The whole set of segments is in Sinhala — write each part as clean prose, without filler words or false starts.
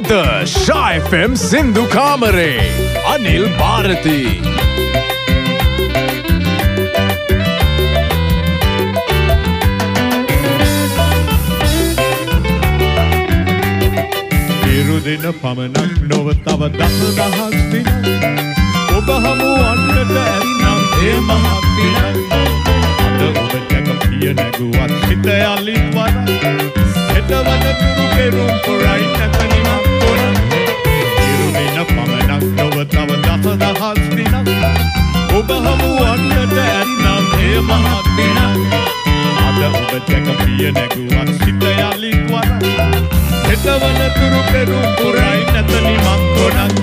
අද Sha FM සින්දු කාමරේ අනිල් භාරති දින පමණක් නොව තව දහදහස් දින ඔබ හමු වන්නට ඇරිනම් ඒ මහත් දින අද ඔබ දැක පිය නැගුවත් සිත යලිත් වර හෙටවන තුරු කෙරුම් පුරයි නැතනිමක් කොන දින පමණක් නොව තව දහදහස් දින ඔබ හමු වන්නට ඇරිනම් ඒ මහත් දින අද ඔබ දැක පිය නැගුවත් සිත යලිත් වර හෙටවන තුරු කෙරුම් පුරයි නැතනිමක් කොනක්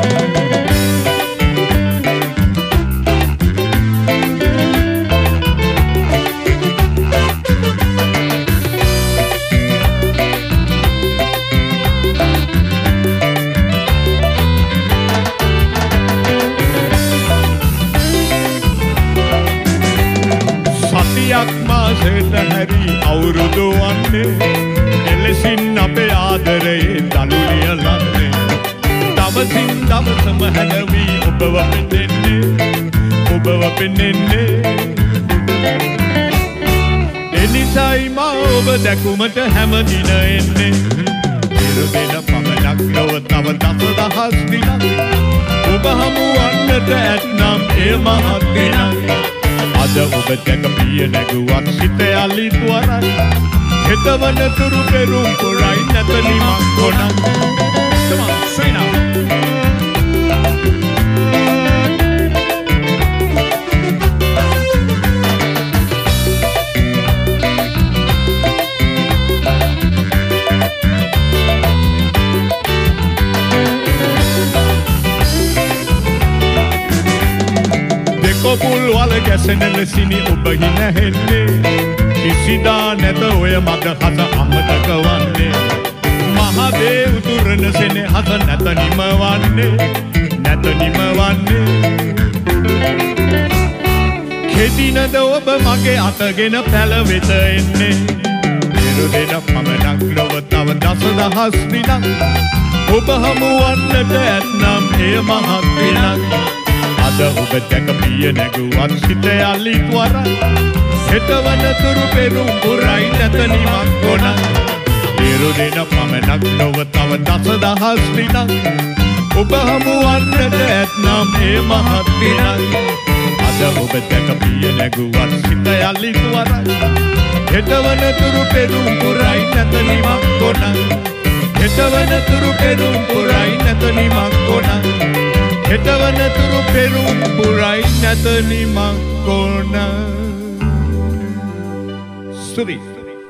සතියක් මාසෙට හැරි අවුරුදු වන්නේ එලෙසින් අපේ ආදරයේ දළුලිය ලන්නේ දවසින් දවසම හැනවී ඔබව පෙනෙන්නේ එනිසයි මා ඔබ දැකුමට හැම දින එන්නේ දින පමණක් නොව තව දහදහස් දිනක් ඔබ හමු වන්නට ඇත්නම් ඒ මහත් දිනක් අද ඔබ දැක පිය නැගුවත් සිත යලිත් වරයි හෙටවන තුරු කෙරුම් පුරයි නැතනිමක් කොනක් Come on, sing now. දෙකොපුල් වල ගැසෙන ලෙසිනි ඔබ හිනැහෙන්නේ කිසිදා නැත ඔය මග හත අමතක වන්නේ මහදේ උතුරන සෙනෙහස නැත නිමවන්නේ කෙදිනද ඔබ මගේ අතගෙන පැලවෙත එන්නේ දින පමණක් නොව තව දහදහස් දිනක් ඔබ හමු වන්නට ඇත්නම් ඒ මහත් දිනක් අද ඔබ දැක පිය නැගුවත් සිත යලිත් වරයි හෙටවන තුරු පෙරුම් පුරයි නැතනිමක් කොනක් දින පමණක් නොව තව දහදහස් දිනක් ඔබ හමු වන්නට ඇත්නම් ඒ මහත් දිනක් අද ඔබ දැක පිය නැගුවත් සිත යලිත් වරයි හෙටවන තුරු පෙරුම් පුරයි නැතනිමක් කොනක් හෙටවන තුරු පෙරුම් පුරයි නැතනිමක් කොනක් හෙටවන තුරු පෙරුම් පුරයි නැතනිමක් කොනක් Subi.